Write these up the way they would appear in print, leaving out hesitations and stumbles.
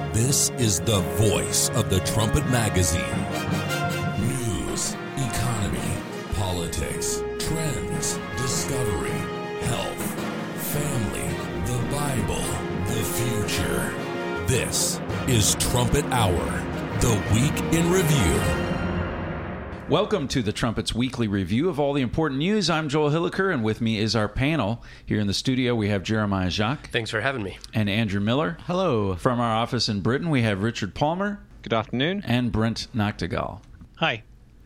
This is the voice of the Trumpet Magazine. News, economy, politics, trends, discovery, health, family, the Bible, the future. This is Trumpet Hour, the Week in Review. Welcome to the Trumpet's weekly review of all the important news. I'm Joel Hilliker, and with me is our panel. Here in the studio, we have Jeremiah Jacques. Thanks for having me. And Andrew Miller. Hello. From our office in Britain, we have Richard Palmer. Good afternoon. And Brent Noctegal. Hi.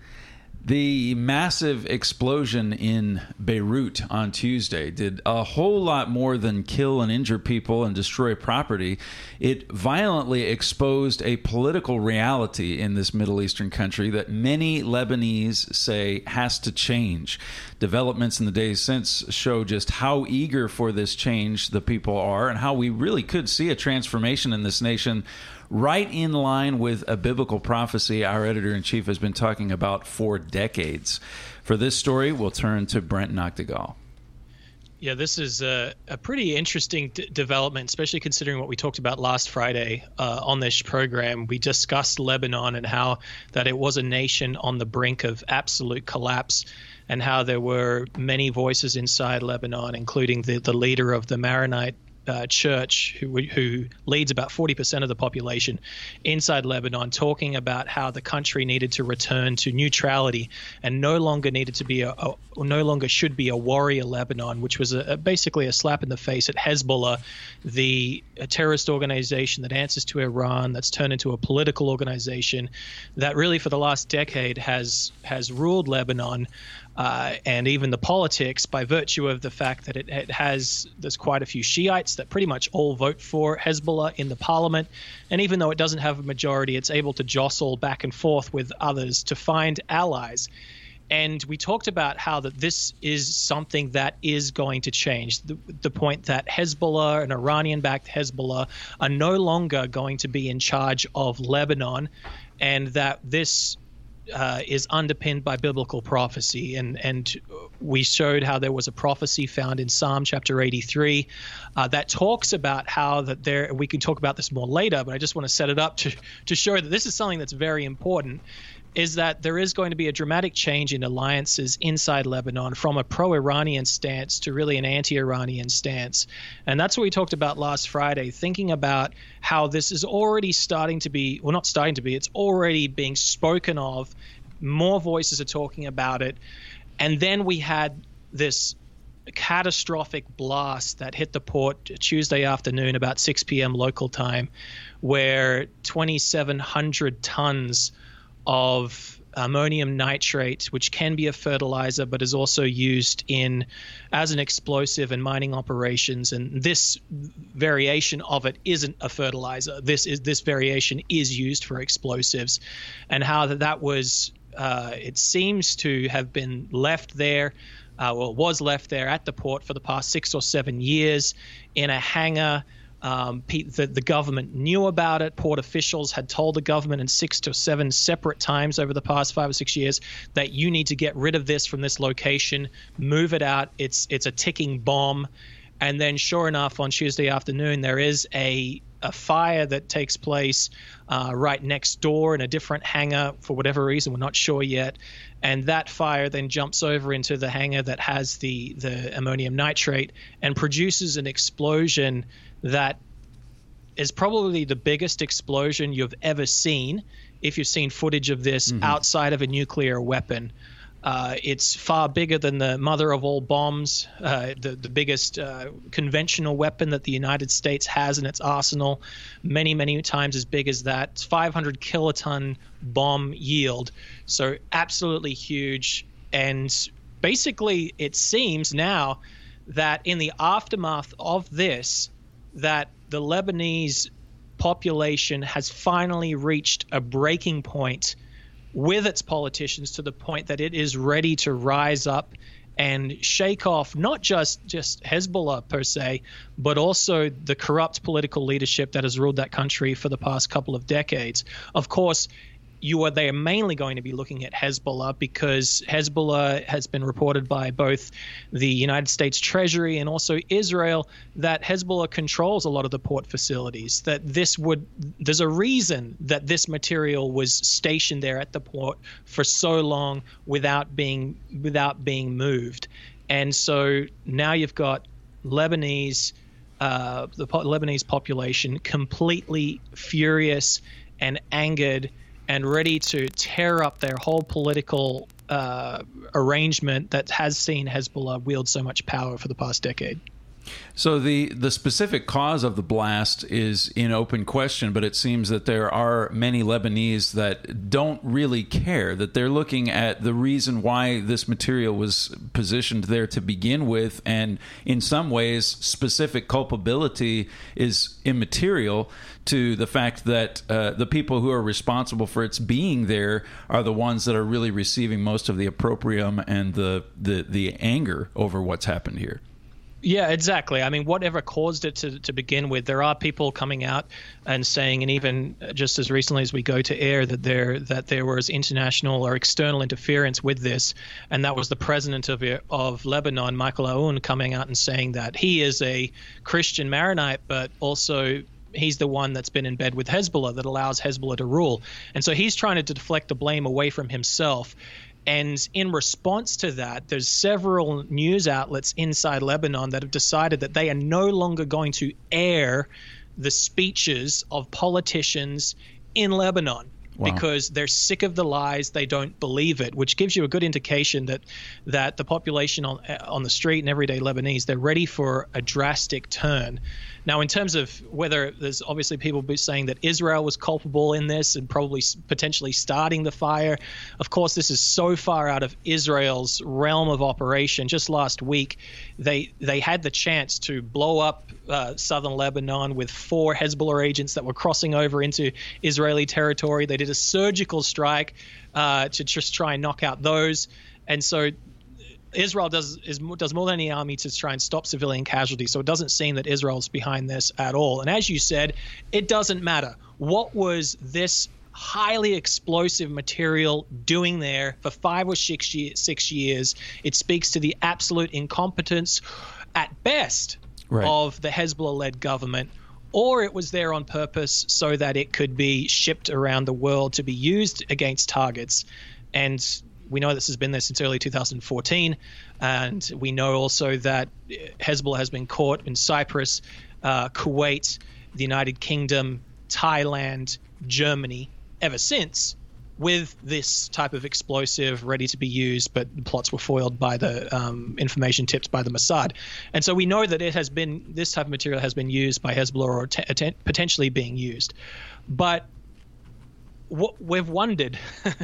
The massive explosion in Beirut on Tuesday did a whole lot more than kill and injure people and destroy property. It violently exposed a political reality in this Middle Eastern country that many Lebanese say has to change. Developments in the days since show just how eager for this change the people are and how we really could see a transformation in this nation right in line with a biblical prophecy our editor-in-chief has been talking about for decades. For this story, we'll turn to Brent Noctegal. Yeah, this is a pretty interesting development, especially considering what we talked about last Friday on this program. We discussed Lebanon and how that it was a nation on the brink of absolute collapse, and how there were many voices inside Lebanon, including the leader of the Maronite church, who leads about 40% of the population inside Lebanon, talking about how the country needed to return to neutrality and no longer should be a warrior Lebanon, which was basically a slap in the face at Hezbollah, the terrorist organization that answers to Iran, that's turned into a political organization that really for the last decade has ruled Lebanon. And even the politics, by virtue of the fact that there's quite a few Shiites that pretty much all vote for Hezbollah in the parliament. And even though it doesn't have a majority, it's able to jostle back and forth with others to find allies. And we talked about how that this is something that is going to change. The point that Hezbollah, an Iranian-backed Hezbollah, are no longer going to be in charge of Lebanon, and that this is underpinned by biblical prophecy, and we showed how there was a prophecy found in Psalm chapter 83 that talks about how that there. We can talk about this more later, but I just want to set it up to show that this is something that's very important. Is that there is going to be a dramatic change in alliances inside Lebanon from a pro-Iranian stance to really an anti-Iranian stance. And that's what we talked about last Friday, thinking about how this is already starting to be, well, not starting to be, it's already being spoken of. More voices are talking about it. And then we had this catastrophic blast that hit the port Tuesday afternoon about 6 p.m. local time, where 2,700 tons of ammonium nitrate, which can be a fertilizer but is also used as an explosive in mining operations. And this variation of it isn't a fertilizer. This variation is used for explosives, and how that was it seems to have been left there, was left there at the port for the past 6 or 7 years in a hangar. The government knew about it. Port officials had told the government in 6 to 7 separate times over the past 5 or 6 years that you need to get rid of this from this location, move it out. It's a ticking bomb. And then sure enough, on Tuesday afternoon, there is a fire that takes place right next door in a different hangar for whatever reason. We're not sure yet. And that fire then jumps over into the hangar that has the ammonium nitrate and produces an explosion that is probably the biggest explosion you've ever seen if you've seen footage of this outside of a nuclear weapon. It's far bigger than the mother of all bombs, the biggest conventional weapon that the United States has in its arsenal, many, many times as big as that. It's 500 kiloton bomb yield, so absolutely huge. And basically it seems now that in the aftermath of this, that the Lebanese population has finally reached a breaking point with its politicians, to the point that it is ready to rise up and shake off not just Hezbollah per se, but also the corrupt political leadership that has ruled that country for the past couple of decades. Of course, they are mainly going to be looking at Hezbollah, because Hezbollah has been reported by both the United States Treasury and also Israel that Hezbollah controls a lot of the port facilities. There's a reason that this material was stationed there at the port for so long without being moved. And so now you've got the Lebanese population completely furious and angered and ready to tear up their whole political arrangement that has seen Hezbollah wield so much power for the past decade. So the specific cause of the blast is in open question, but it seems that there are many Lebanese that don't really care, that they're looking at the reason why this material was positioned there to begin with, and in some ways specific culpability is immaterial to the fact that the people who are responsible for its being there are the ones that are really receiving most of the opprobrium and the anger over what's happened here. Yeah, exactly. I mean, whatever caused it to begin with, there are people coming out and saying, and even just as recently as we go to air, that there was international or external interference with this, and that was the president of Lebanon, Michael Aoun, coming out and saying that he is a Christian Maronite, but also he's the one that's been in bed with Hezbollah, that allows Hezbollah to rule. And so he's trying to deflect the blame away from himself. And in response to that, there's several news outlets inside Lebanon that have decided that they are no longer going to air the speeches of politicians in Lebanon. Wow. Because they're sick of the lies, they don't believe it, which gives you a good indication that the population on the street and everyday Lebanese, they're ready for a drastic turn. Now, in terms of whether there's obviously people saying that Israel was culpable in this and probably potentially starting the fire. Of course, this is so far out of Israel's realm of operation. Just last week, they had the chance to blow up southern Lebanon with 4 Hezbollah agents that were crossing over into Israeli territory. They did a surgical strike to just try and knock out those. And so Israel does more than any army to try and stop civilian casualties. So it doesn't seem that Israel's behind this at all. And as you said, it doesn't matter. What was this highly explosive material doing there for 5 or 6 years? It speaks to the absolute incompetence, at best, of the Hezbollah-led government, or it was there on purpose so that it could be shipped around the world to be used against targets. And we know this has been there since early 2014, and we know also that Hezbollah has been caught in Cyprus, Kuwait, the United Kingdom, Thailand, Germany ever since, with this type of explosive ready to be used, but the plots were foiled by the information tipped by the Mossad. And so we know that this type of material has been used by Hezbollah or potentially being used. But we've wondered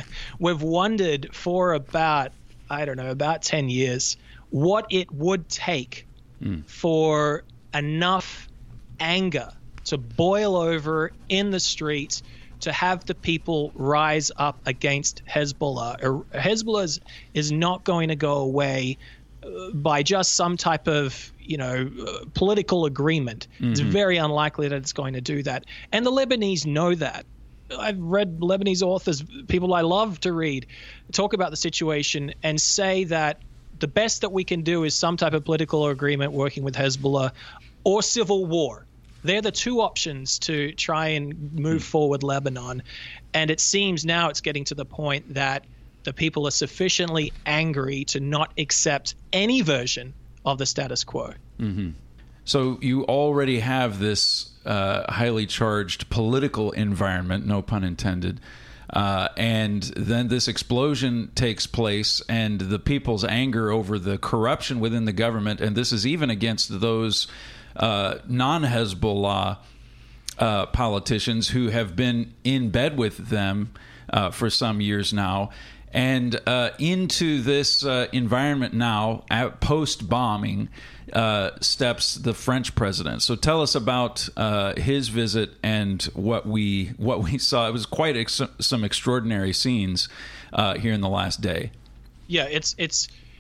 for about 10 years what it would take for enough anger to boil over in the streets to have the people rise up against Hezbollah. Hezbollah is not going to go away by just some type of political agreement. Mm-hmm. It's very unlikely that it's going to do that. And the Lebanese know that. I've read Lebanese authors, people I love to read, talk about the situation and say that the best that we can do is some type of political agreement working with Hezbollah or civil war. They're the 2 options to try and move forward Lebanon. And it seems now it's getting to the point that the people are sufficiently angry to not accept any version of the status quo. Mm-hmm. So you already have this highly charged political environment, no pun intended, and then this explosion takes place, and the people's anger over the corruption within the government, and this is even against those non-Hezbollah politicians who have been in bed with them for some years now, and into this environment now, post-bombing, steps the French president. So tell us about his visit and what we saw. It was quite some extraordinary scenes here in the last day. Yeah, it's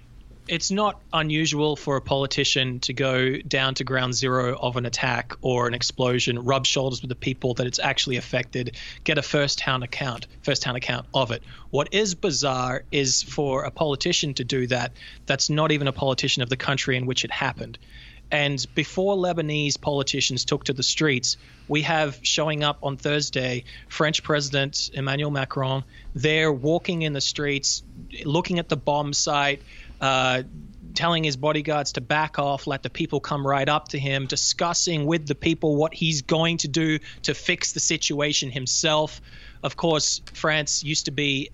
it's not unusual for a politician to go down to ground zero of an attack or an explosion, rub shoulders with the people that it's actually affected, get a first-hand account of it. What is bizarre is for a politician to do that. That's not even a politician of the country in which it happened. And before Lebanese politicians took to the streets, we have showing up on Thursday, French President Emmanuel Macron, there walking in the streets, looking at the bomb site, telling his bodyguards to back off, let the people come right up to him, discussing with the people what he's going to do to fix the situation himself. Of course, Lebanon used to be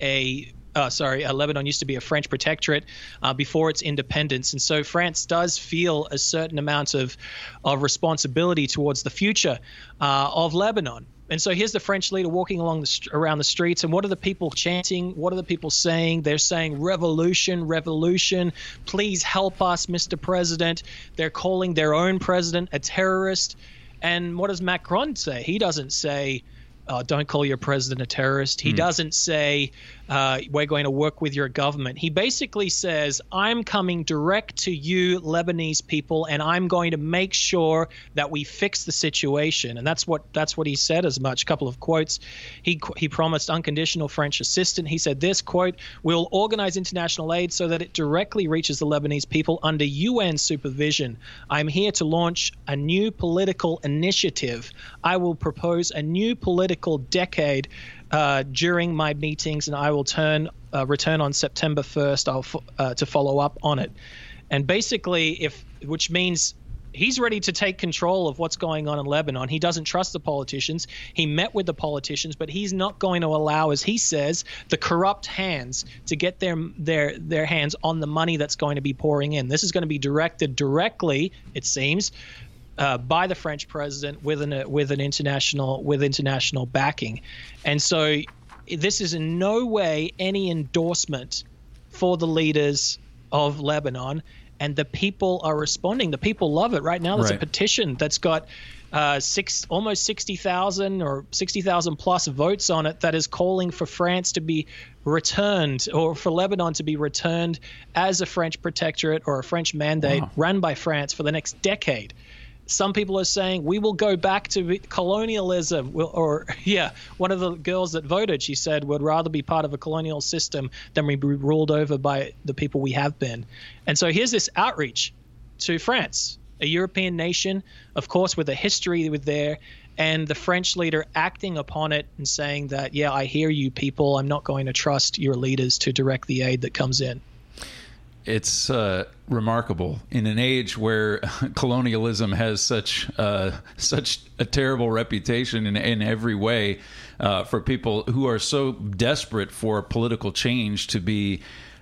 a French protectorate before its independence. And so France does feel a certain amount of responsibility towards the future of Lebanon. And so here's the French leader walking around the streets. And what are the people chanting? What are the people saying? They're saying, revolution, revolution. Please help us, Mr. President. They're calling their own president a terrorist. And what does Macron say? He doesn't say, don't call your president a terrorist. He doesn't say, we're going to work with your government. He basically says, I'm coming direct to you, Lebanese people, and I'm going to make sure that we fix the situation. And that's what he said as much. A couple of quotes. He promised unconditional French assistance. He said this, quote, we'll organize international aid so that it directly reaches the Lebanese people under UN supervision. I'm here to launch a new political initiative. I will propose a new political decade during my meetings, and I will return on September 1st to follow up on it. And basically, which means he's ready to take control of what's going on in Lebanon. He doesn't trust the politicians. He met with the politicians, but he's not going to allow, as he says, the corrupt hands to get their hands on the money that's going to be pouring in. This is going to be directed directly, it seems, by the French president with international backing. And so this is in no way any endorsement for the leaders of Lebanon, and the people are responding. The people love it. Right now there's a petition that's got almost 60,000 or 60,000 plus votes on it that is calling for France to be returned, or for Lebanon to be returned as a French protectorate or a French mandate run by France for the next decade. Some people are saying we will go back to colonialism, one of the girls that voted, she said, would rather be part of a colonial system than be ruled over by the people we have been. And so here's this outreach to France, a European nation, of course, with a history with there, and the French leader acting upon it and saying that, yeah, I hear you people. I'm not going to trust your leaders to direct the aid that comes in. It's remarkable in an age where colonialism has such a terrible reputation in every way, for people who are so desperate for political change to be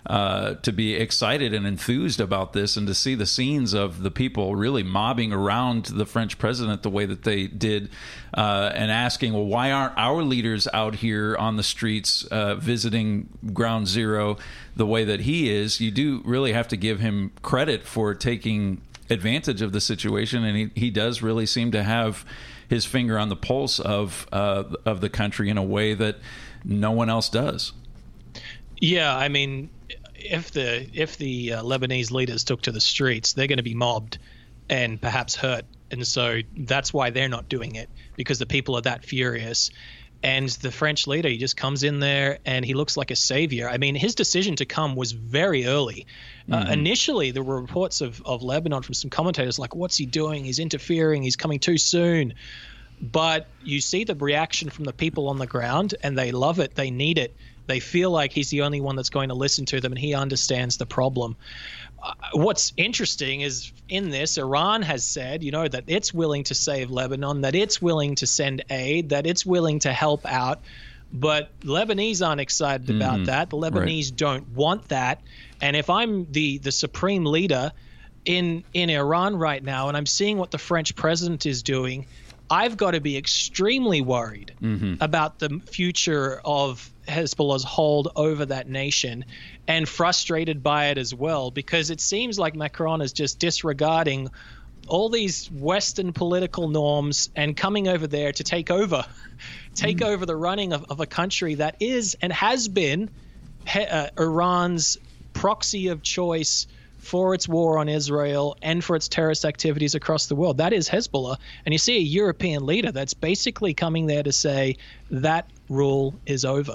excited and enthused about this, and to see the scenes of the people really mobbing around the French president the way that they did, and asking, well, why aren't our leaders out here on the streets visiting ground zero the way that he is? You do really have to give him credit for taking advantage of the situation, and he does really seem to have his finger on the pulse of the country in a way that no one else does. Yeah, I mean, if the Lebanese leaders took to the streets, they're going to be mobbed and perhaps hurt. And so that's why they're not doing it, because the people are that furious. And the French leader, he just comes in there and he looks like a savior. I mean, his decision to come was very early. Initially, there were reports of Lebanon from some commentators like, what's he doing? He's interfering. He's coming too soon. But you see the reaction from the people on the ground, and they love it. They need it. They feel like he's the only one that's going to listen to them, and he understands the problem. What's interesting is in this, Iran has said, that it's willing to save Lebanon, that it's willing to send aid, that it's willing to help out. But Lebanese aren't excited about that. The Lebanese don't want that. And if I'm the supreme leader in Iran right now, and I'm seeing what the French president is doing, I've got to be extremely worried about the future of Hezbollah's hold over that nation, and frustrated by it as well, because it seems like Macron is just disregarding all these Western political norms and coming over there to take over the running of a country that is and has been Iran's proxy of choice for its war on Israel and for its terrorist activities across the world. That is Hezbollah. And you see a European leader that's basically coming there to say that rule is over.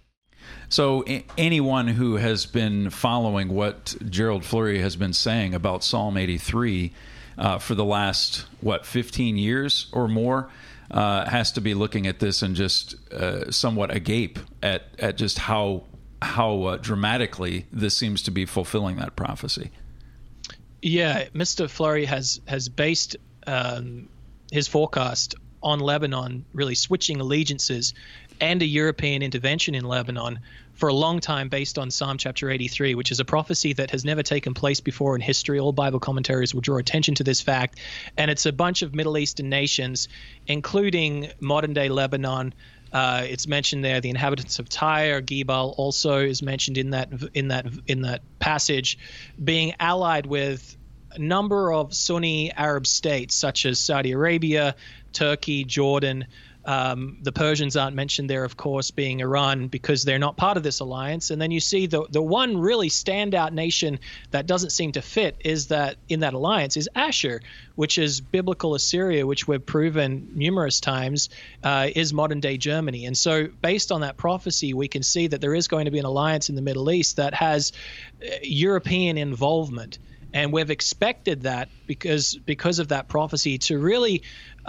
So anyone who has been following what Gerald Flurry has been saying about Psalm 83 for the last, 15 years or more, has to be looking at this and just somewhat agape at just how dramatically this seems to be fulfilling that prophecy. Yeah, Mr. Flurry has based his forecast on Lebanon really switching allegiances and a European intervention in Lebanon for a long time based on Psalm chapter 83, which is a prophecy that has never taken place before in history. All Bible commentaries will draw attention to this fact. And it's a bunch of Middle Eastern nations, including modern-day Lebanon. It's mentioned there. The inhabitants of Tyre, Gebal, also is mentioned in that passage, being allied with a number of Sunni Arab states such as Saudi Arabia, Turkey, Jordan. The Persians aren't mentioned there, of course, being Iran, because they're not part of this alliance. And then you see the one really standout nation that doesn't seem to fit is that in that alliance is Ashur, which is biblical Assyria, which we've proven numerous times is modern day Germany. And so based on that prophecy, we can see that there is going to be an alliance in the Middle East that has European involvement. And we've expected that because of that prophecy to really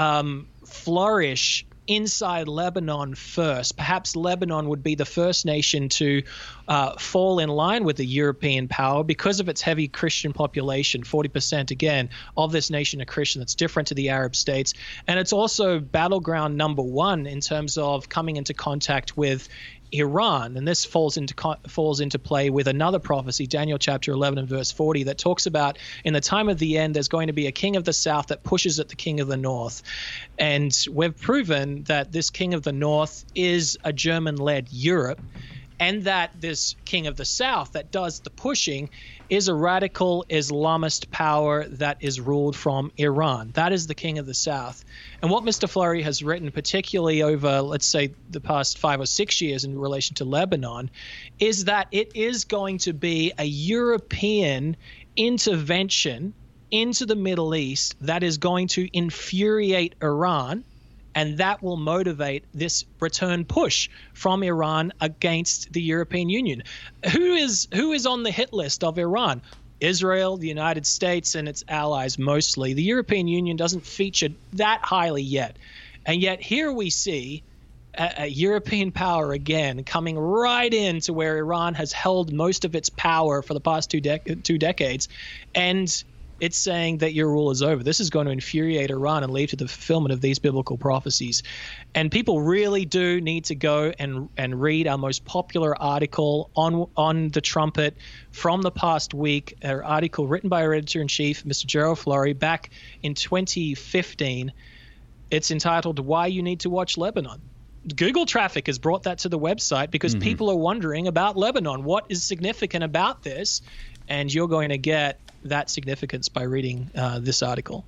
flourish inside Lebanon first. Perhaps Lebanon would be the first nation to fall in line with the European power because of its heavy Christian population. 40% again of this nation are Christian. That's different to the Arab states. And it's also battleground number one in terms of coming into contact with Iran. And this falls into play with another prophecy, Daniel chapter 11 and verse 40, that talks about in the time of the end, there's going to be a king of the south that pushes at the king of the north. And we've proven that this king of the north is a German-led Europe, and that this king of the south that does the pushing is a radical Islamist power that is ruled from Iran. That is the king of the south. And what Mr. Flurry has written, particularly over, let's say, the past 5 or 6 years in relation to Lebanon, is that it is going to be a European intervention into the Middle East that is going to infuriate Iran, and that will motivate this return push from Iran against the European Union. Who is on the hit list of Iran? Israel, the United States, and its allies mostly. The European Union doesn't feature that highly yet. And yet here we see a European power again coming right into where Iran has held most of its power for the past two decades. And it's saying that your rule is over. This is going to infuriate Iran and lead to the fulfillment of these biblical prophecies. And people really do need to go and read our most popular article on the trumpet from the past week, an article written by our editor-in-chief, Mr. Gerald Flurry, back in 2015. It's entitled, Why You Need to Watch Lebanon. Google traffic has brought that to the website because people are wondering about Lebanon. What is significant about this? And you're going to get that significance by reading this article.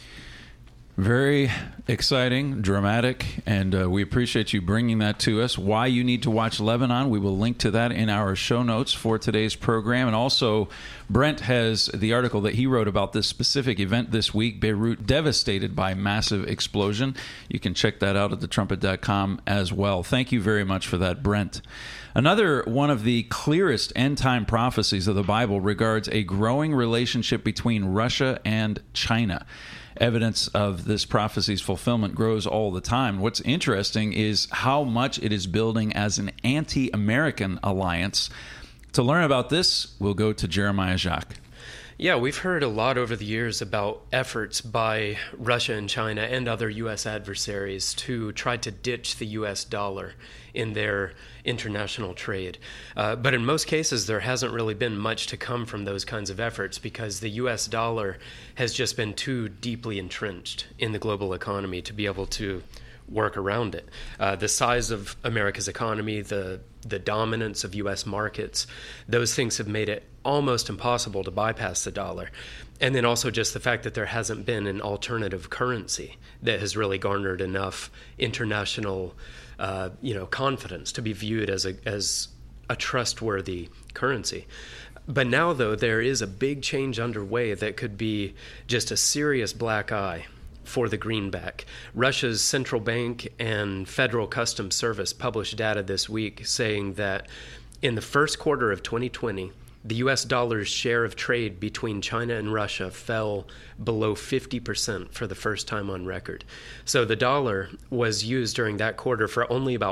Very exciting, dramatic, and we appreciate you bringing that to us. Why you need to watch Lebanon. We will link to that in our show notes for today's program. And also, Brent has the article that he wrote about this specific event this week, Beirut devastated by massive explosion. You can check that out at thetrumpet.com as well. Thank you very much for that, Brent. Another one of the clearest end-time prophecies of the Bible regards a growing relationship between Russia and China. Evidence of this prophecy's fulfillment grows all the time. What's interesting is how much it is building as an anti-American alliance. To learn about this, we'll go to Jeremiah Jacques. Yeah, we've heard a lot over the years about efforts by Russia and China and other U.S. adversaries to try to ditch the U.S. dollar in their international trade. But in most cases, there hasn't really been much to come from those kinds of efforts because the U.S. dollar has just been too deeply entrenched in the global economy to be able to work around it. The size of America's economy, the dominance of U.S. markets, those things have made it almost impossible to bypass the dollar. And then also just the fact that there hasn't been an alternative currency that has really garnered enough international confidence to be viewed as a trustworthy currency. But now, though, there is a big change underway that could be just a serious black eye for the greenback. Russia's central bank and Federal Customs Service published data this week saying that in the first quarter of 2020, the U.S. dollar's share of trade between China and Russia fell below 50% for the first time on record. So the dollar was used during that quarter for only about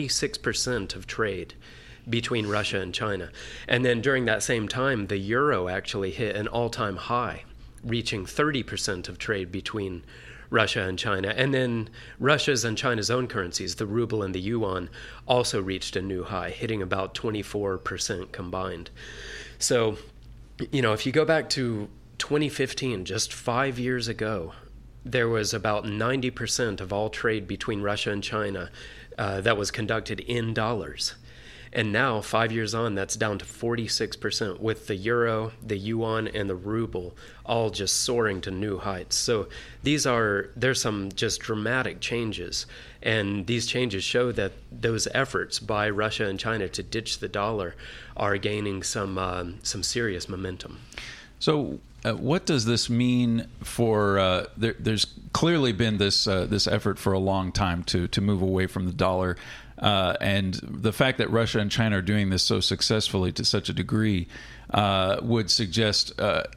46% of trade between Russia and China. And then during that same time, the euro actually hit an all-time high, reaching 30% of trade between Russia and China. And then Russia's and China's own currencies, the ruble and the yuan, also reached a new high, hitting about 24% combined. So, if you go back to 2015, just 5 years ago, there was about 90% of all trade between Russia and China that was conducted in dollars. And now, 5 years on, that's down to 46%, with the euro, the yuan, and the ruble all just soaring to new heights. So there's some just dramatic changes. And these changes show that those efforts by Russia and China to ditch the dollar are gaining some serious momentum. So what does this mean for there's clearly been this effort for a long time to move away from the dollar. And the fact that Russia and China are doing this so successfully to such a degree would suggest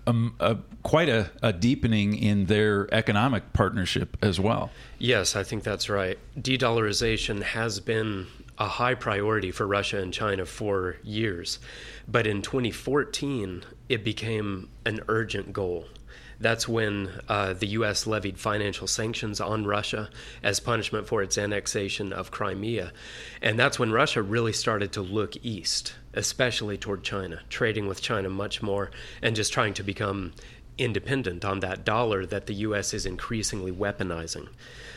quite a deepening in their economic partnership as well. Yes, I think that's right. De-dollarization has been a high priority for Russia and China for years. But in 2014, it became an urgent goal. That's when the U.S. levied financial sanctions on Russia as punishment for its annexation of Crimea. And that's when Russia really started to look east, especially toward China, trading with China much more and just trying to become independent on that dollar that the U.S. is increasingly weaponizing.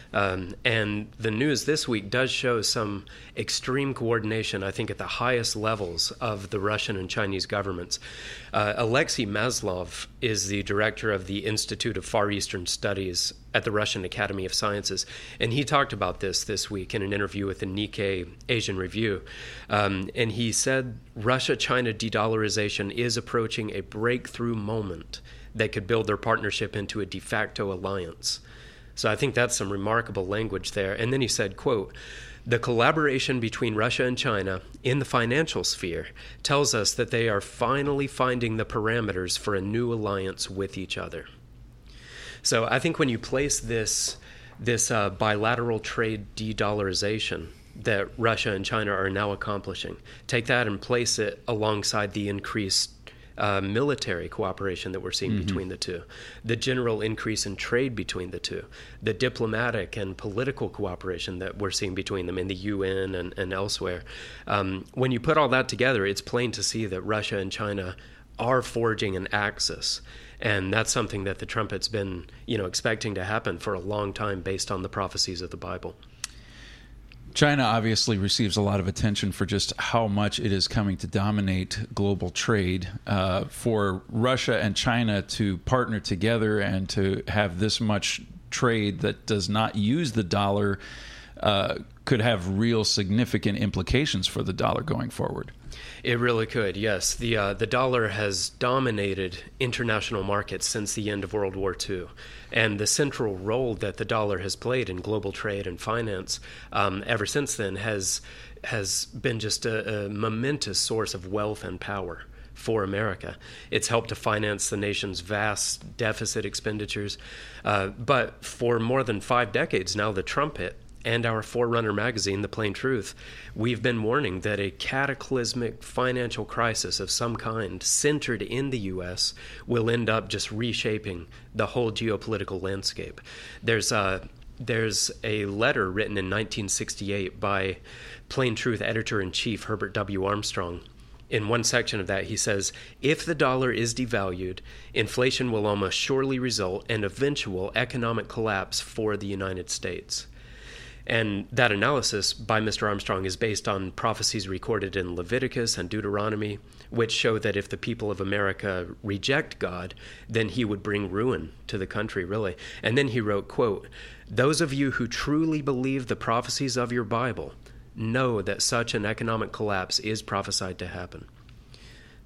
And the news this week does show some extreme coordination, I think, at the highest levels of the Russian and Chinese governments. Alexei Maslov is the director of the Institute of Far Eastern Studies at the Russian Academy of Sciences, and he talked about this week in an interview with the Nikkei Asian Review. And he said Russia-China de-dollarization is approaching a breakthrough moment that could build their partnership into a de facto alliance. So I think that's some remarkable language there. And then he said, quote, "The collaboration between Russia and China in the financial sphere tells us that they are finally finding the parameters for a new alliance with each other." So I think when you place this bilateral trade de-dollarization that Russia and China are now accomplishing, take that and place it alongside the increased military cooperation that we're seeing between the two, the general increase in trade between the two, the diplomatic and political cooperation that we're seeing between them in the UN and elsewhere. When you put all that together, it's plain to see that Russia and China are forging an axis. And that's something that the trumpet's been, expecting to happen for a long time based on the prophecies of the Bible. China obviously receives a lot of attention for just how much it is coming to dominate global trade. For Russia and China to partner together and to have this much trade that does not use the dollar could have real significant implications for the dollar going forward. It really could, yes. The dollar has dominated international markets since the end of World War II. And the central role that the dollar has played in global trade and finance ever since then has been just a momentous source of wealth and power for America. It's helped to finance the nation's vast deficit expenditures. But for more than 5 decades now, the Trumpet and our forerunner magazine, The Plain Truth, we've been warning that a cataclysmic financial crisis of some kind centered in the U.S. will end up just reshaping the whole geopolitical landscape. There's a letter written in 1968 by Plain Truth editor-in-chief Herbert W. Armstrong. In one section of that, he says, "If the dollar is devalued, inflation will almost surely result in eventual economic collapse for the United States." And that analysis by Mr. Armstrong is based on prophecies recorded in Leviticus and Deuteronomy, which show that if the people of America reject God, then he would bring ruin to the country, really. And then he wrote, quote, "Those of you who truly believe the prophecies of your Bible know that such an economic collapse is prophesied to happen."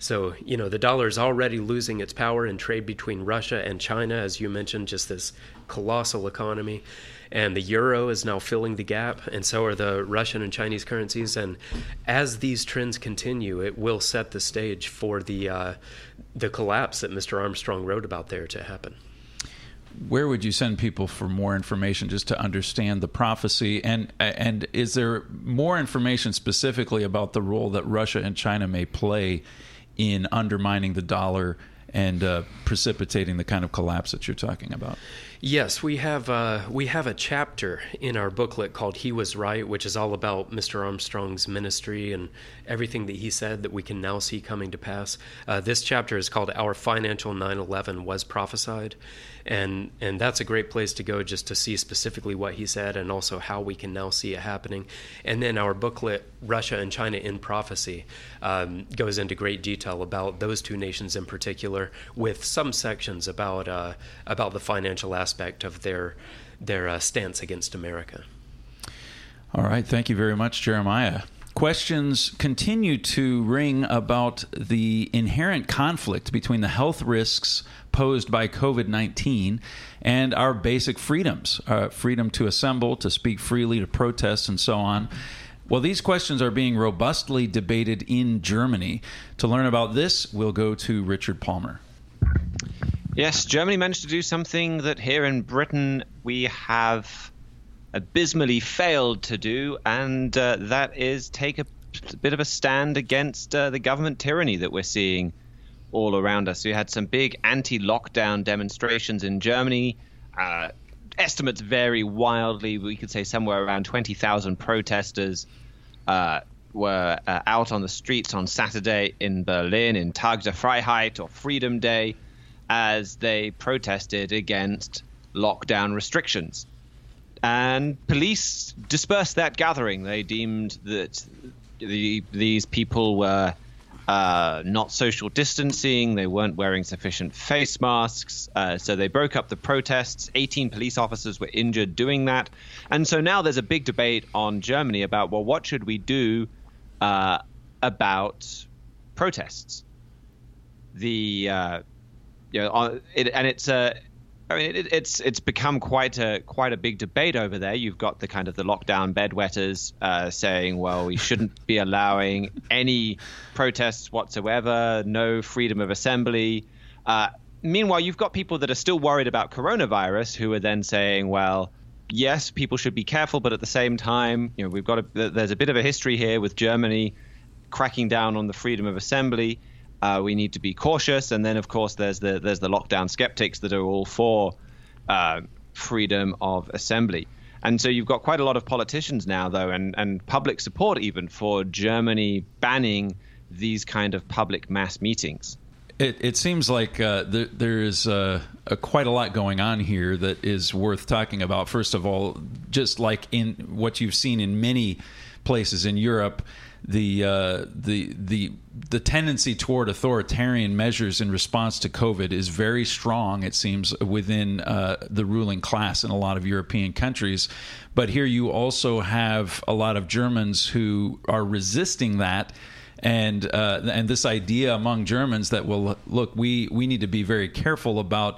So, the dollar is already losing its power in trade between Russia and China, as you mentioned, just this colossal economy. And the euro is now filling the gap, and so are the Russian and Chinese currencies. And as these trends continue, it will set the stage for the collapse that Mr. Armstrong wrote about there to happen. Where would you send people for more information just to understand the prophecy? And is there more information specifically about the role that Russia and China may play in undermining the dollar and precipitating the kind of collapse that you're talking about? Yes, we have a chapter in our booklet called He Was Right, which is all about Mr. Armstrong's ministry and everything that he said that we can now see coming to pass. This chapter is called Our Financial 9/11 Was Prophesied, and that's a great place to go just to see specifically what he said and also how we can now see it happening. And then our booklet, Russia and China in Prophecy, goes into great detail about those two nations in particular, with some sections about the financial aspect of their stance against America. All right. Thank you very much, Jeremiah. Questions continue to ring about the inherent conflict between the health risks posed by COVID-19 and our basic freedoms, freedom to assemble, to speak freely, to protest, and so on. Well, these questions are being robustly debated in Germany. To learn about this, we'll go to Richard Palmer. Yes, Germany managed to do something that here in Britain we have abysmally failed to do, and that is take a bit of a stand against the government tyranny that we're seeing all around us. We had some big anti-lockdown demonstrations in Germany. Estimates vary wildly. We could say somewhere around 20,000 protesters were out on the streets on Saturday in Berlin in Tag der Freiheit, or Freedom Day, as they protested against lockdown restrictions. And police dispersed that gathering. They deemed that these people were not social distancing. They weren't wearing sufficient face masks. So they broke up the protests. 18 police officers were injured doing that. And so now there's a big debate on Germany about, well, what should we do about protests? It's become quite a big debate over there. You've got the kind of the lockdown bedwetters saying, well, we shouldn't be allowing any protests whatsoever, no freedom of assembly. Meanwhile, you've got people that are still worried about coronavirus who are then saying, well, yes, people should be careful, but at the same time, there's a bit of a history here with Germany cracking down on the freedom of assembly. We need to be cautious. And then, of course, there's the lockdown skeptics that are all for freedom of assembly. And so you've got quite a lot of politicians now, though, and public support even for Germany banning these kind of public mass meetings. It seems like there is quite a lot going on here that is worth talking about. First of all, just like in what you've seen in many places in Europe, the tendency toward authoritarian measures in response to COVID is very strong, it seems, within the ruling class in a lot of European countries. But here you also have a lot of Germans who are resisting that. And this idea among Germans that, well, look, we need to be very careful about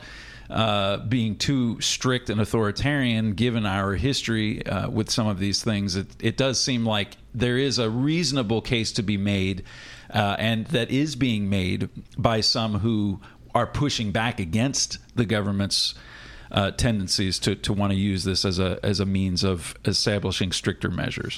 being too strict and authoritarian given our history with some of these things. It does seem like there is a reasonable case to be made, and that is being made by some who are pushing back against the government's tendencies to want to use this as a means of establishing stricter measures.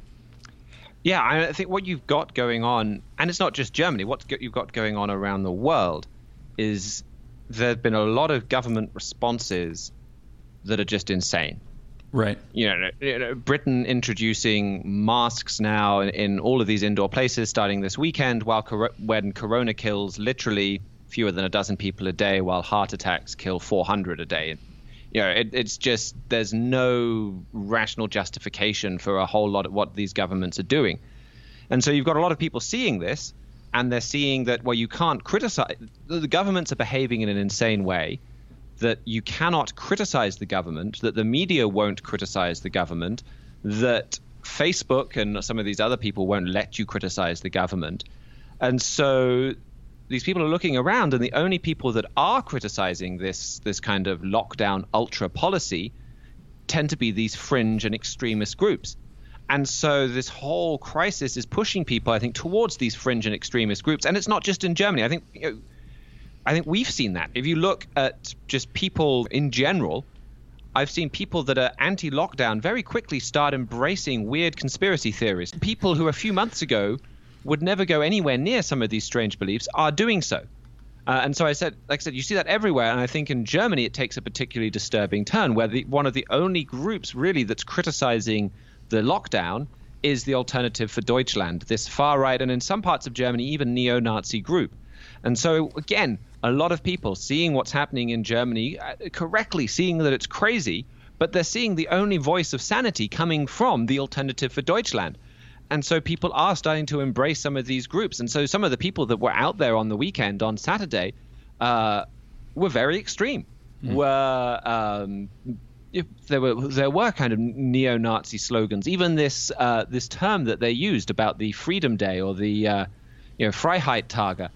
Yeah, I think what you've got going on, and it's not just Germany, what you've got going on around the world is there have been a lot of government responses that are just insane. Right. Britain introducing masks now in all of these indoor places starting this weekend, when corona kills literally fewer than a dozen people a day, while heart attacks kill 400 a day. It's just, there's no rational justification for a whole lot of what these governments are doing. And so you've got a lot of people seeing this, and they're seeing that, well, you can't criticize, the governments are behaving in an insane way, that you cannot criticize the government, that the media won't criticize the government, that Facebook and some of these other people won't let you criticize the government. And so these people are looking around, and the only people that are criticizing this kind of lockdown ultra policy tend to be these fringe and extremist groups. And so this whole crisis is pushing people, I think, towards these fringe and extremist groups. And it's not just in Germany. I think we've seen that. If you look at just people in general, I've seen people that are anti-lockdown very quickly start embracing weird conspiracy theories. People who a few months ago would never go anywhere near some of these strange beliefs are doing so. And so like I said, you see that everywhere. And I think in Germany, it takes a particularly disturbing turn where one of the only groups really that's criticizing the lockdown is the Alternative for Deutschland, this far right, and in some parts of Germany, even neo-Nazi group. And so, again, a lot of people seeing what's happening in Germany, correctly seeing that it's crazy, but they're seeing the only voice of sanity coming from the Alternative for Deutschland. And so people are starting to embrace some of these groups. And so some of the people that were out there on the weekend, on Saturday, were very extreme. There were kind of neo-Nazi slogans. Even this term that they used about the Freedom Day or the Freiheit-Tage,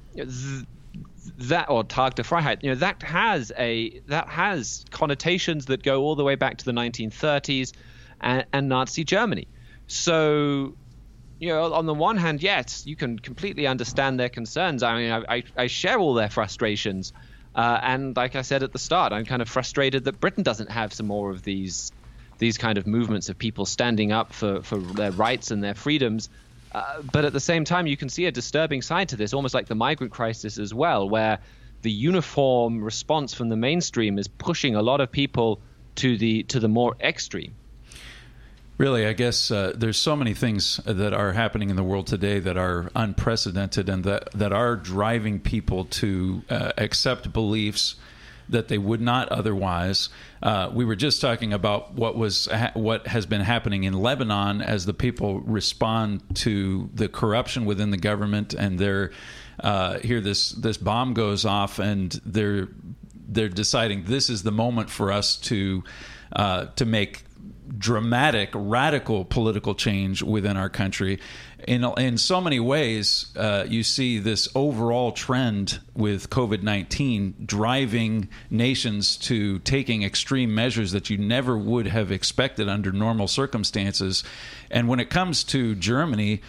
that, or Tag der Freiheit, that has connotations that go all the way back to the 1930s and Nazi Germany. So, on the one hand, yes, you can completely understand their concerns. I mean, I share all their frustrations. And like I said at the start, I'm kind of frustrated that Britain doesn't have some more of these kind of movements of people standing up for their rights and their freedoms. But at the same time, you can see a disturbing side to this, almost like the migrant crisis as well, where the uniform response from the mainstream is pushing a lot of people to the more extreme. Really, I guess there's so many things that are happening in the world today that are unprecedented and that are driving people to accept beliefs that they would not otherwise. We were just talking about what has been happening in Lebanon as the people respond to the corruption within the government, and here this bomb goes off, and they're deciding this is the moment for us to make dramatic, radical political change within our country. In so many ways, you see this overall trend with COVID-19 driving nations to taking extreme measures that you never would have expected under normal circumstances. And when it comes to Germany,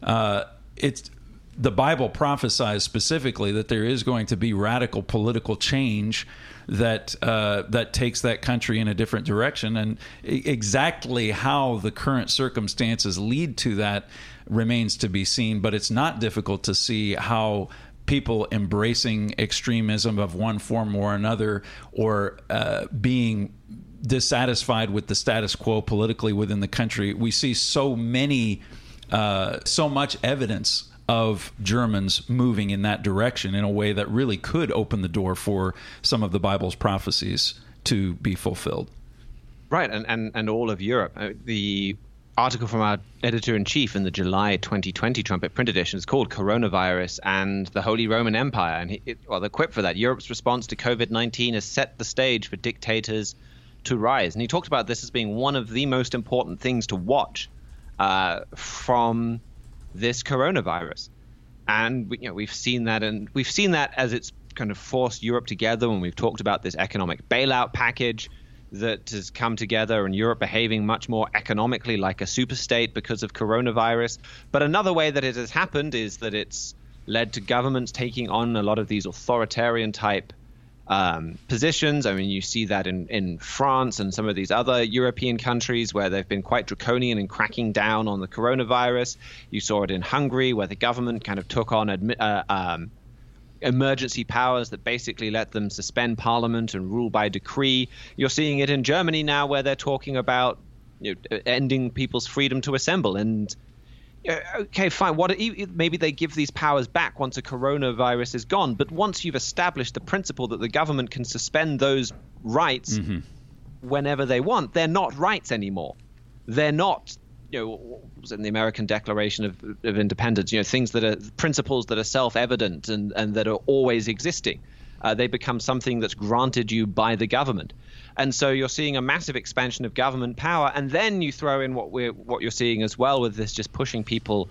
the Bible prophesies specifically that there is going to be radical political change that takes that country in a different direction, and exactly how the current circumstances lead to that remains to be seen. But it's not difficult to see how people embracing extremism of one form or another, or being dissatisfied with the status quo politically within the country, we see so much evidence of Germans moving in that direction in a way that really could open the door for some of the Bible's prophecies to be fulfilled. Right, and all of Europe. The article from our editor-in-chief in the July 2020 Trumpet print edition is called Coronavirus and the Holy Roman Empire. And the quip for that, Europe's response to COVID-19 has set the stage for dictators to rise. And he talked about this as being one of the most important things to watch from this coronavirus. And we've seen that, and we've seen that as it's kind of forced Europe together when we've talked about this economic bailout package that has come together, and Europe behaving much more economically like a superstate because of coronavirus. But another way that it has happened is that it's led to governments taking on a lot of these authoritarian type positions. I mean, you see that in France and some of these other European countries where they've been quite draconian in cracking down on the coronavirus. You saw it in Hungary, where the government kind of took on emergency powers that basically let them suspend parliament and rule by decree. You're seeing it in Germany now, where they're talking about ending people's freedom to assemble. And okay, fine. Maybe they give these powers back once a coronavirus is gone. But once you've established the principle that the government can suspend those rights whenever they want, they're not rights anymore. They're not, what was in the American Declaration of Independence, things that are principles that are self-evident and that are always existing. They become something that's granted you by the government. And so you're seeing a massive expansion of government power, and then you throw in what you're seeing as well with this just pushing people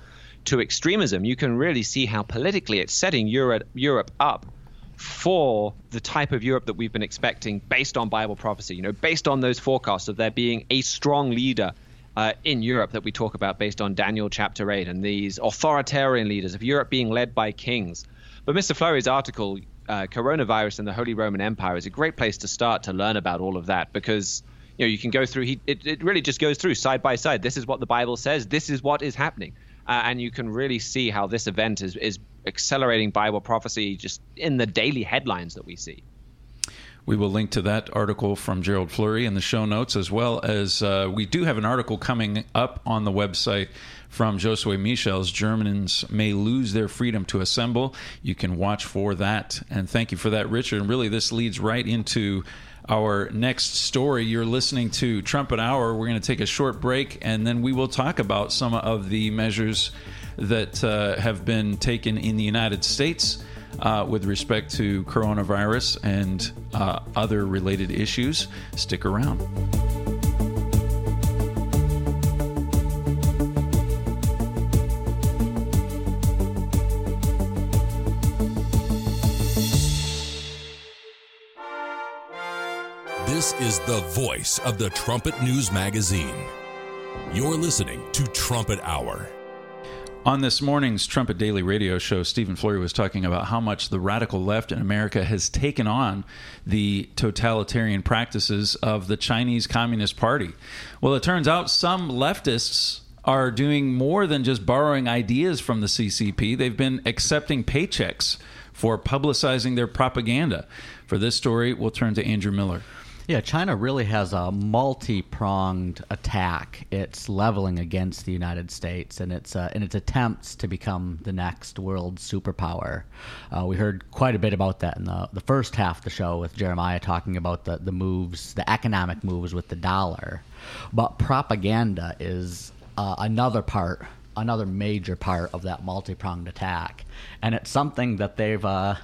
to extremism, you can really see how politically it's setting Europe up for the type of Europe that we've been expecting based on Bible prophecy, based on those forecasts of there being a strong leader in Europe that we talk about based on Daniel chapter 8 and these authoritarian leaders of Europe being led by kings. But Mr. Fleury's article, Coronavirus and the Holy Roman Empire, is a great place to start to learn about all of that, because you can go through, it really just goes through side by side. This is what the Bible says. This is what is happening. And you can really see how this event is accelerating Bible prophecy just in the daily headlines that we see. We will link to that article from Gerald Fleury in the show notes, as well as we do have an article coming up on the website from Josue Michels, Germans May Lose Their Freedom to Assemble. You can watch for that. And thank you for that, Richard. And really, this leads right into our next story. You're listening to Trumpet Hour. We're going to take a short break, and then we will talk about some of the measures that have been taken in the United States with respect to coronavirus and other related issues. Stick around. This is the voice of the Trumpet News Magazine. You're listening to Trumpet Hour. On this morning's Trumpet Daily radio show, Stephen Fleury was talking about how much the radical left in America has taken on the totalitarian practices of the Chinese Communist Party. Well, it turns out some leftists are doing more than just borrowing ideas from the CCP. They've been accepting paychecks for publicizing their propaganda. For this story, we'll turn to Andrew Miller. Yeah, China really has a multi-pronged attack it's leveling against the United States in its attempts to become the next world superpower. We heard quite a bit about that in the first half of the show with Jeremiah talking about the moves, the economic moves with the dollar. But propaganda is another major part of that multi-pronged attack. And it's something that they've,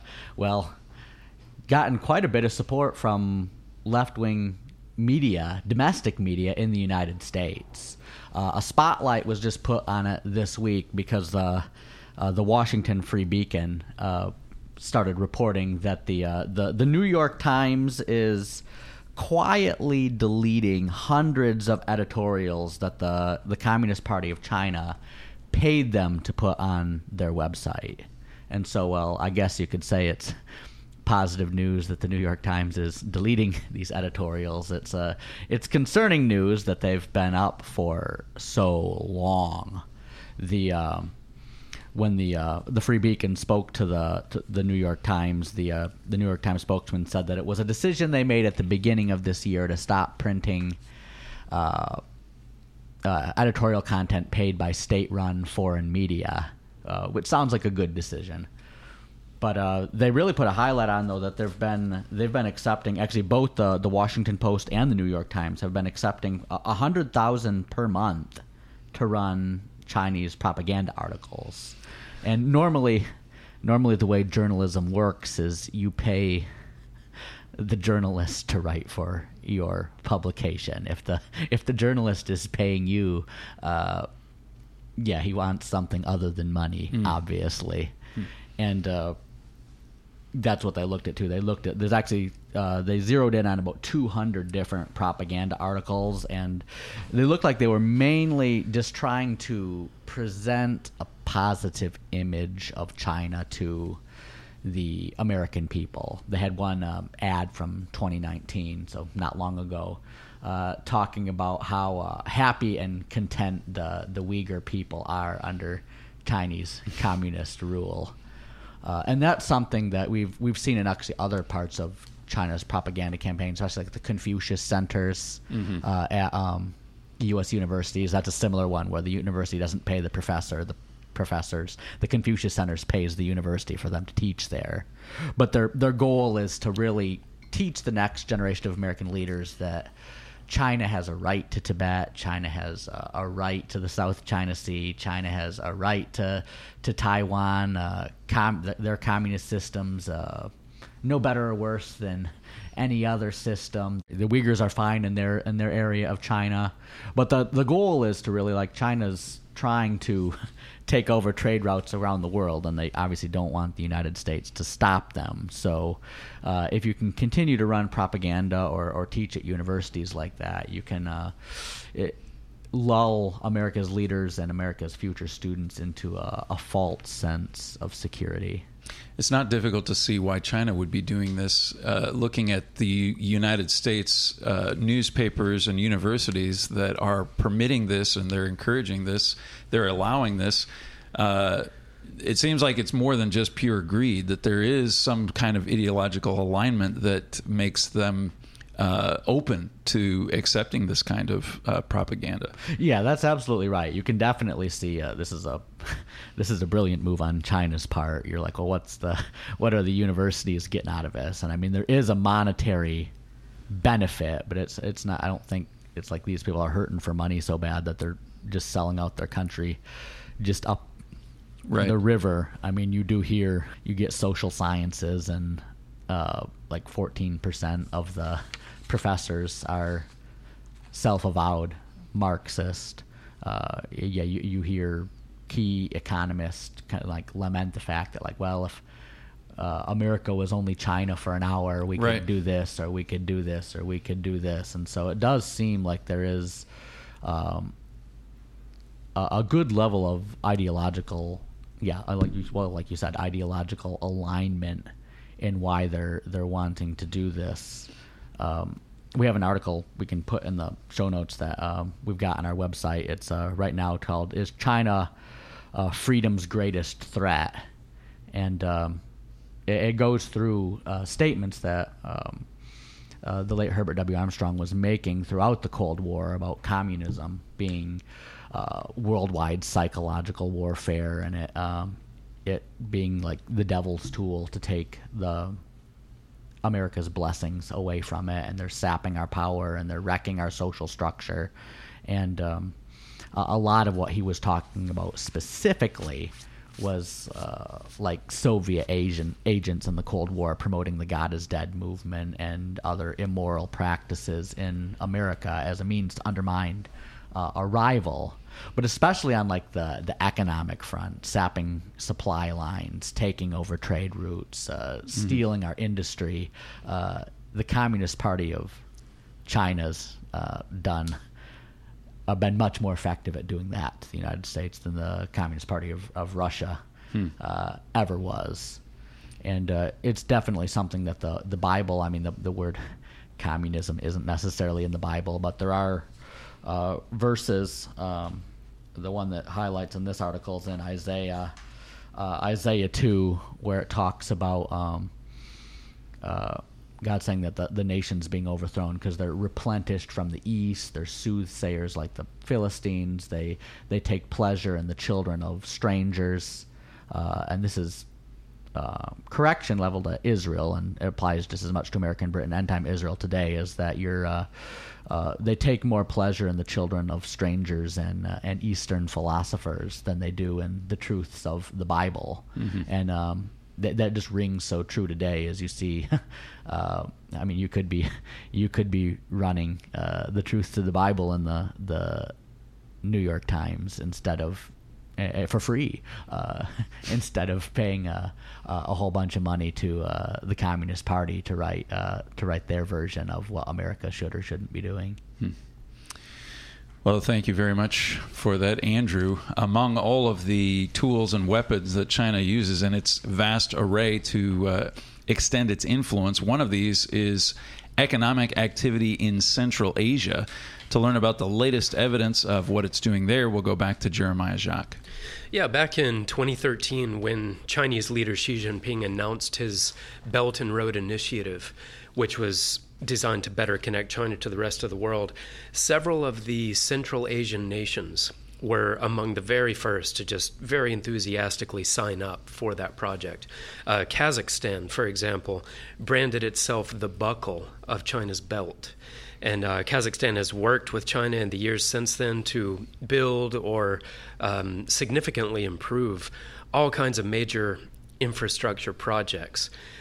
gotten quite a bit of support from left-wing media, domestic media in the United States. A spotlight was just put on it this week because the Washington Free Beacon started reporting that the New York Times is quietly deleting hundreds of editorials that the Communist Party of China paid them to put on their website. And so, well, I guess you could say it's positive news that the New York Times is deleting these editorials. It's concerning news that they've been up for so long. When the Free Beacon spoke to the New York Times, the New York Times spokesman said that it was a decision they made at the beginning of this year to stop printing editorial content paid by state-run foreign media, which sounds like a good decision. But they really put a highlight on, though, that they've been accepting, actually both the Washington Post and the New York Times have been accepting $100,000 per month to run Chinese propaganda articles. And normally the way journalism works is you pay the journalist to write for your publication. If the journalist is paying you, he wants something other than money, obviously. And that's what they looked at too. They zeroed in on about 200 different propaganda articles, and they looked like they were mainly just trying to present a positive image of China to the American people. They had one ad from 2019, so not long ago, talking about how happy and content the Uyghur people are under Chinese communist rule. And that's something that we've seen in actually other parts of China's propaganda campaigns, especially like the Confucius centers at U.S. universities. That's a similar one where the university doesn't pay the professors. The Confucius centers pays the university for them to teach there. But their goal is to really teach the next generation of American leaders that China has a right to Tibet. China has a right to the South China Sea. China has a right to Taiwan. Their communist systems, no better or worse than any other system. The Uyghurs are fine in their area of China, but the goal is to really, like, China's trying to take over trade routes around the world, and they obviously don't want the United States to stop them. So if you can continue to run propaganda or teach at universities like that, you can lull America's leaders and America's future students into a false sense of security. It's not difficult to see why China would be doing this. Looking at the United States newspapers and universities that are permitting this, and they're encouraging this, they're allowing this, it seems like it's more than just pure greed, that there is some kind of ideological alignment that makes them open to accepting this kind of propaganda. Yeah, that's absolutely right. You can definitely see this is a brilliant move on China's part. You're like, well, what are the universities getting out of this? And I mean, there is a monetary benefit, but it's not. I don't think it's like these people are hurting for money so bad that they're just selling out their country just up the river. I mean, you do hear you get social sciences, and like 14% of the professors are self-avowed Marxist. You hear key economists kind of like lament the fact that, like, well, if America was only China for an hour, we could do this, or we could do this, or we could do this. And so it does seem like there is a good level of ideological, like you said, ideological alignment in why they're wanting to do this. We have an article we can put in the show notes that we've got on our website. It's right now called "Is China Freedom's Greatest Threat?" And it goes through statements that the late Herbert W. Armstrong was making throughout the Cold War about communism being worldwide psychological warfare, and it being like the devil's tool to take America's blessings away from it, and they're sapping our power, and they're wrecking our social structure. And a lot of what he was talking about specifically was like Soviet agents in the Cold War promoting the God is Dead movement and other immoral practices in America as a means to undermine a rival. But especially on like the economic front, sapping supply lines, taking over trade routes, stealing our industry. The Communist Party of China's been much more effective at doing that to the United States than the Communist Party of Russia ever was. And it's definitely something that the Bible, I mean, the word communism isn't necessarily in the Bible, but there are verses. The one that highlights in this article is in Isaiah 2, where it talks about God saying that the nation's being overthrown because they're replenished from the east. They're soothsayers like the Philistines. They take pleasure in the children of strangers. And this is correction leveled at Israel, and it applies just as much to American Britain and time Israel today, is that they take more pleasure in the children of strangers and Eastern philosophers than they do in the truths of the Bible. And that just rings so true today, as you see. I mean, you could be running the truths of the Bible in the New York Times instead of for free, instead of paying a whole bunch of money to the Communist Party to write their version of what America should or shouldn't be doing. Well, thank you very much for that, Andrew. Among all of the tools and weapons that China uses in its vast array to extend its influence, one of these is economic activity in Central Asia. To learn about the latest evidence of what it's doing there, we'll go back to Jeremiah Jacques. Yeah, back in 2013, when Chinese leader Xi Jinping announced his Belt and Road Initiative, which was designed to better connect China to the rest of the world, several of the Central Asian nations were among the very first to just very enthusiastically sign up for that project. Kazakhstan, for example, branded itself the buckle of China's belt. And Kazakhstan has worked with China in the years since then to build or significantly improve all kinds of major infrastructure projects.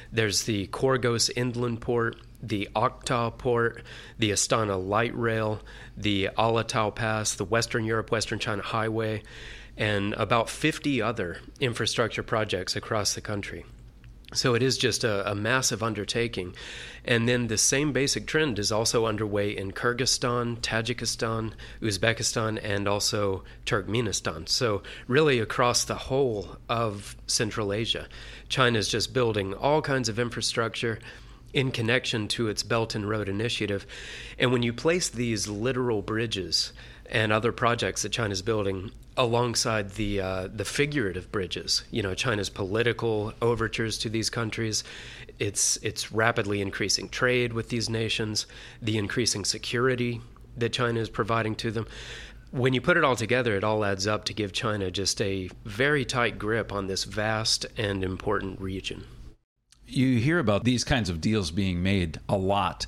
There's the Korgos Inland Port, the Oktau Port, the Astana Light Rail, the Alatau Pass, the Western Europe, Western China Highway, and about 50 other infrastructure projects across the country. So it is just a massive undertaking. And then the same basic trend is also underway in Kyrgyzstan, Tajikistan, Uzbekistan, and also Turkmenistan. So really across the whole of Central Asia, China is just building all kinds of infrastructure in connection to its Belt and Road Initiative. And when you place these literal bridges and other projects that China's building alongside the figurative bridges, China's political overtures to these countries, its rapidly increasing trade with these nations, the increasing security that China is providing to them. When you put it all together, it all adds up to give China just a very tight grip on this vast and important region. You hear about these kinds of deals being made a lot.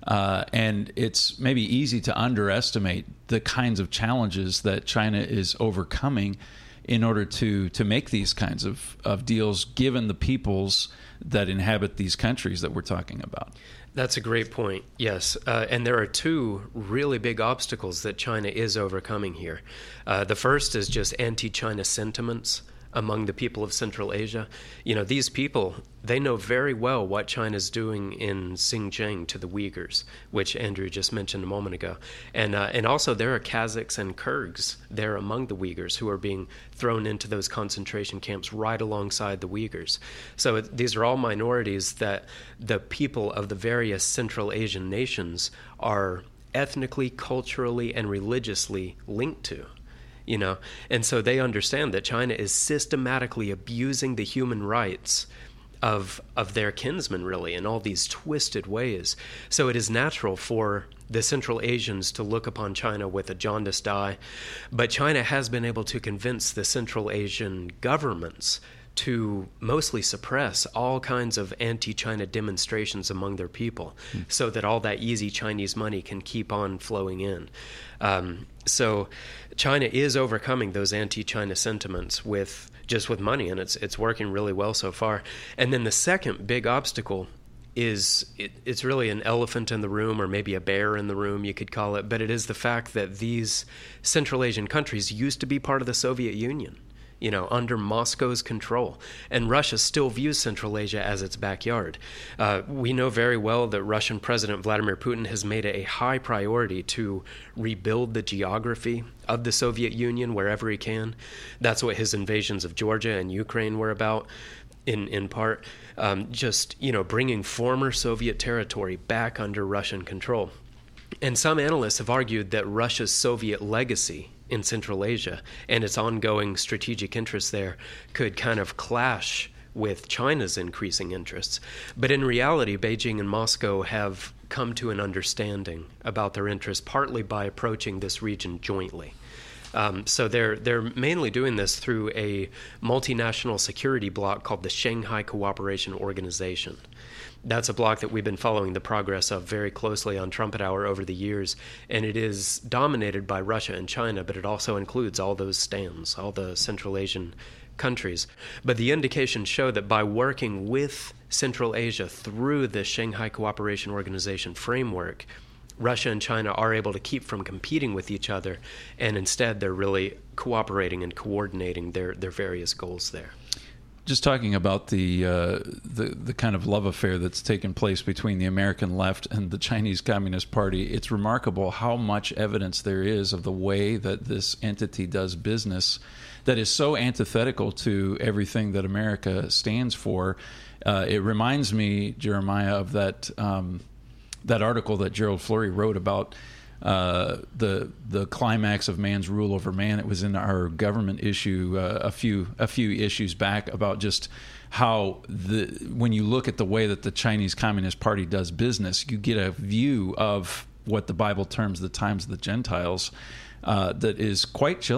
And it's maybe easy to underestimate the kinds of challenges that China is overcoming in order to make these kinds of deals, given the peoples that inhabit these countries that we're talking about. That's a great point, yes. And there are two really big obstacles that China is overcoming here. The first is just anti-China sentiments among the people of Central Asia. These people, they know very well what China's doing in Xinjiang to the Uyghurs, which Andrew just mentioned a moment ago. And also there are Kazakhs and Kyrgyz there among the Uyghurs who are being thrown into those concentration camps right alongside the Uyghurs. So these are all minorities that the people of the various Central Asian nations are ethnically, culturally, and religiously linked to. And so they understand that China is systematically abusing the human rights of their kinsmen, really, in all these twisted ways. So it is natural for the Central Asians to look upon China with a jaundiced eye. But China has been able to convince the Central Asian governments to mostly suppress all kinds of anti-China demonstrations among their people so that all that easy Chinese money can keep on flowing in. So China is overcoming those anti-China sentiments with money, and it's working really well so far. And then the second big obstacle is it's really an elephant in the room, or maybe a bear in the room, you could call it, but it is the fact that these Central Asian countries used to be part of the Soviet Union, under Moscow's control. And Russia still views Central Asia as its backyard. We know very well that Russian President Vladimir Putin has made it a high priority to rebuild the geography of the Soviet Union wherever he can. That's what his invasions of Georgia and Ukraine were about, in part. Bringing former Soviet territory back under Russian control. And some analysts have argued that Russia's Soviet legacy in Central Asia and its ongoing strategic interests there could kind of clash with China's increasing interests. But in reality, Beijing and Moscow have come to an understanding about their interests, partly by approaching this region jointly. So they're mainly doing this through a multinational security bloc called the Shanghai Cooperation Organization. That's a bloc that we've been following the progress of very closely on Trumpet Hour over the years, and it is dominated by Russia and China, but it also includes all those stands, all the Central Asian countries. But the indications show that by working with Central Asia through the Shanghai Cooperation Organization framework, Russia and China are able to keep from competing with each other, and instead they're really cooperating and coordinating their various goals there. Just talking about the kind of love affair that's taken place between the American left and the Chinese Communist Party, it's remarkable how much evidence there is of the way that this entity does business that is so antithetical to everything that America stands for. It reminds me, Jeremiah, of that article that Gerald Flurry wrote about the climax of man's rule over man. It was in our government issue a few issues back, about just how when you look at the way that the Chinese Communist Party does business, you get a view of what the Bible terms the times of the Gentiles that is quite chilling.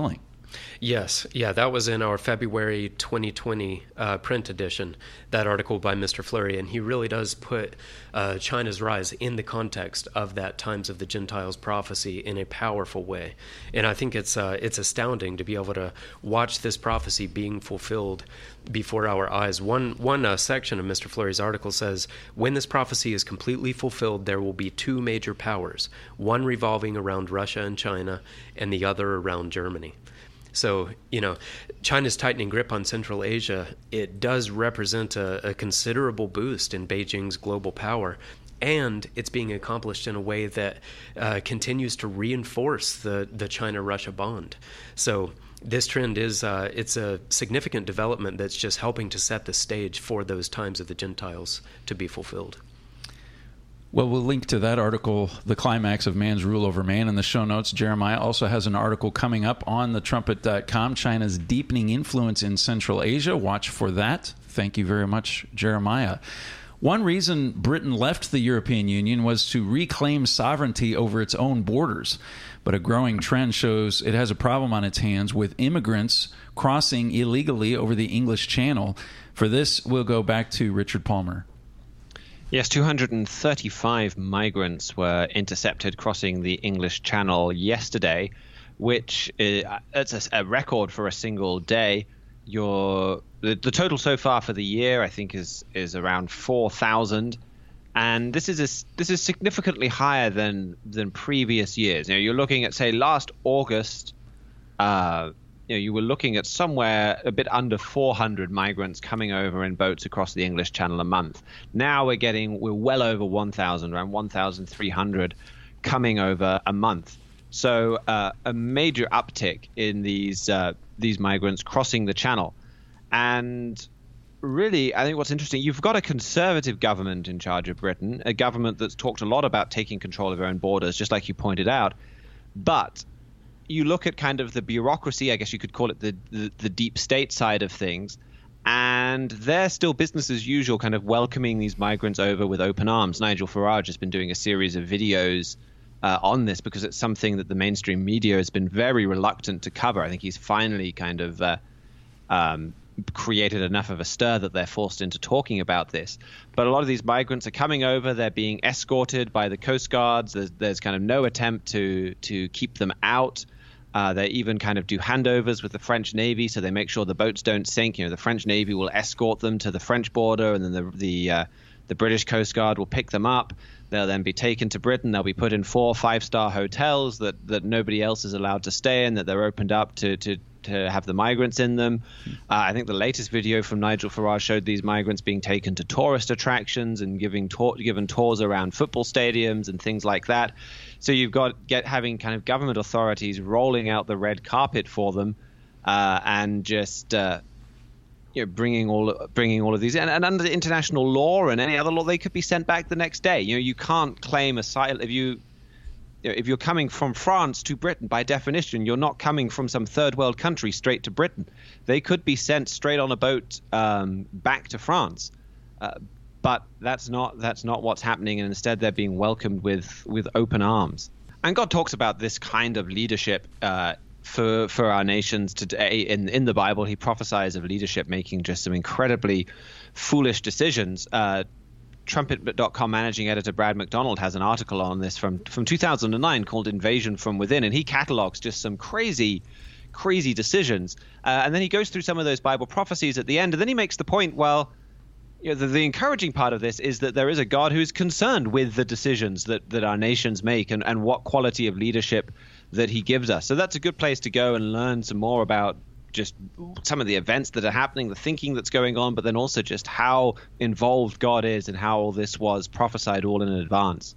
Yes. Yeah, that was in our February 2020 print edition, that article by Mr. Fleury, and he really does put China's rise in the context of that Times of the Gentiles prophecy in a powerful way. And I think it's astounding to be able to watch this prophecy being fulfilled before our eyes. One section of Mr. Fleury's article says, when this prophecy is completely fulfilled, there will be two major powers, one revolving around Russia and China, and the other around Germany. So, China's tightening grip on Central Asia, it does represent a considerable boost in Beijing's global power, and it's being accomplished in a way that continues to reinforce the China-Russia bond. So this trend is it's a significant development that's just helping to set the stage for those times of the Gentiles to be fulfilled. Well, we'll link to that article, The Climax of Man's Rule Over Man, in the show notes. Jeremiah also has an article coming up on thetrumpet.com, China's deepening influence in Central Asia. Watch for that. Thank you very much, Jeremiah. One reason Britain left the European Union was to reclaim sovereignty over its own borders. But a growing trend shows it has a problem on its hands with immigrants crossing illegally over the English Channel. For this, we'll go back to Richard Palmer. Yes, 235 migrants were intercepted crossing the English Channel yesterday, which it's a record for a single day. The total so far for the year, I think, is around 4,000, and this is significantly higher than previous years. You're looking at, say, last August. You were looking at somewhere a bit under 400 migrants coming over in boats across the English Channel a month. Now we're well over 1,000, around 1,300 coming over a month. So a major uptick in these migrants crossing the Channel. And really, I think what's interesting, you've got a conservative government in charge of Britain, a government that's talked a lot about taking control of their own borders, just like you pointed out. But you look at kind of the bureaucracy, I guess you could call it the deep state side of things, and they're still business as usual, kind of welcoming these migrants over with open arms. Nigel Farage has been doing a series of videos on this because it's something that the mainstream media has been very reluctant to cover. I think he's finally kind of created enough of a stir that they're forced into talking about this. But a lot of these migrants are coming over. They're being escorted by the Coast Guards. There's kind of no attempt to keep them out. They even kind of do handovers with the French Navy, so they make sure the boats don't sink. The French Navy will escort them to the French border, and then the British Coast Guard will pick them up. They'll then be taken to Britain. They'll be put in 4 5-star hotels that nobody else is allowed to stay in, that they're opened up to have the migrants in them. I think the latest video from Nigel Farage showed these migrants being taken to tourist attractions and given tours around football stadiums and things like that. So you've got having kind of government authorities rolling out the red carpet for them, and just bringing all of these, and under the international law and any other law, they could be sent back the next day. You can't claim asylum if you're coming from France to Britain. By definition, you're not coming from some third world country straight to Britain. They could be sent straight on a boat back to France. But that's not what's happening, and instead they're being welcomed with open arms. And God talks about this kind of leadership for our nations today. In the Bible, he prophesies of leadership making just some incredibly foolish decisions. Trumpet.com managing editor Brad McDonald has an article on this from 2009 called Invasion from Within, and he catalogs just some crazy decisions. And then he goes through some of those Bible prophecies at the end, and then he makes the point, well, the encouraging part of this is that there is a God who's concerned with the decisions that our nations make and what quality of leadership that he gives us. So that's a good place to go and learn some more about just some of the events that are happening, the thinking that's going on, but then also just how involved God is and how all this was prophesied all in advance.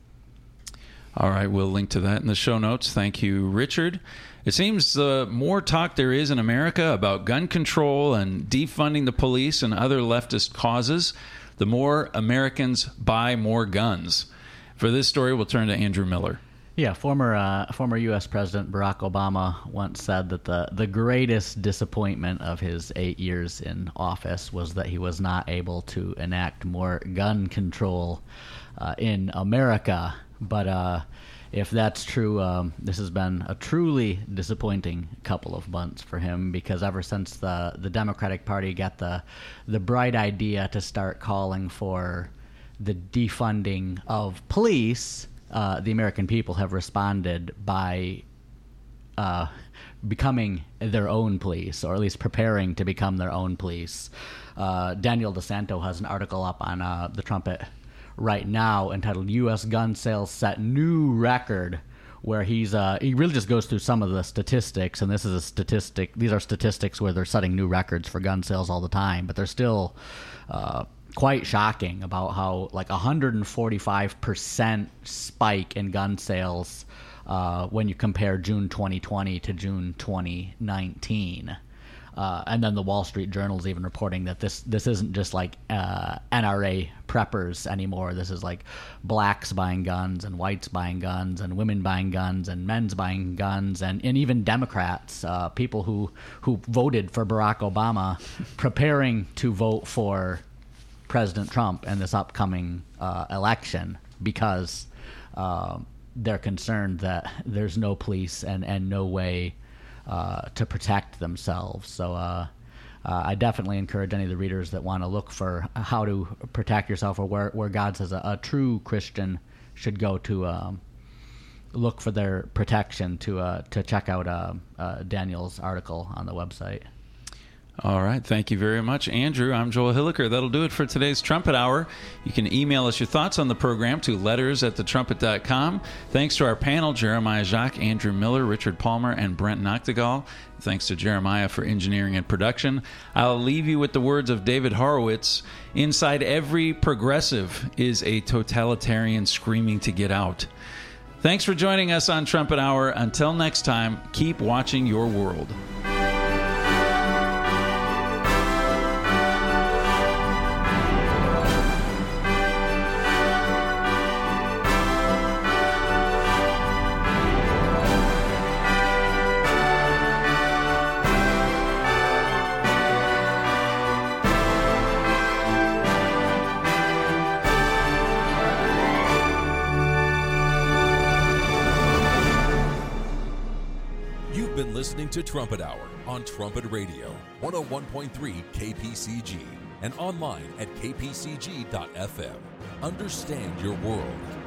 All right, we'll link to that in the show notes. Thank you, Richard. It seems the more talk there is in America about gun control and defunding the police and other leftist causes, the more Americans buy more guns. For this story, we'll turn to Andrew Miller. Yeah, former U.S. President Barack Obama once said that the greatest disappointment of his 8 years in office was that he was not able to enact more gun control in America. But if that's true, this has been a truly disappointing couple of months for him, because ever since the Democratic Party got the bright idea to start calling for the defunding of police, the American people have responded by becoming their own police, or at least preparing to become their own police. Daniel DeSanto has an article up on the Trumpet right now entitled "U.S. Gun Sales Set New Record," where he really just goes through some of the statistics, and this is a statistic. These are statistics where they're setting new records for gun sales all the time, but they're still quite shocking about how like 145% spike in gun sales when you compare June 2020 to June 2019. And then the Wall Street Journal is even reporting that this isn't just like NRA preppers anymore. This is like blacks buying guns and whites buying guns and women buying guns and men's buying guns and even Democrats, people who voted for Barack Obama, preparing to vote for President Trump in this upcoming election because they're concerned that there's no police and no way to protect themselves. So I definitely encourage any of the readers that want to look for how to protect yourself, or where God says a true Christian should go to look for their protection, to check out Daniel's article on the website. All right. Thank you very much, Andrew. I'm Joel Hilliker. That'll do it for today's Trumpet Hour. You can email us your thoughts on the program to letters@thetrumpet.com. Thanks to our panel, Jeremiah Jacques, Andrew Miller, Richard Palmer, and Brent Noctegal. Thanks to Jeremiah for engineering and production. I'll leave you with the words of David Horowitz. Inside every progressive is a totalitarian screaming to get out. Thanks for joining us on Trumpet Hour. Until next time, keep watching your world. Listening to Trumpet Hour on Trumpet Radio, 101.3 KPCG, and online at kpcg.fm. Understand your world.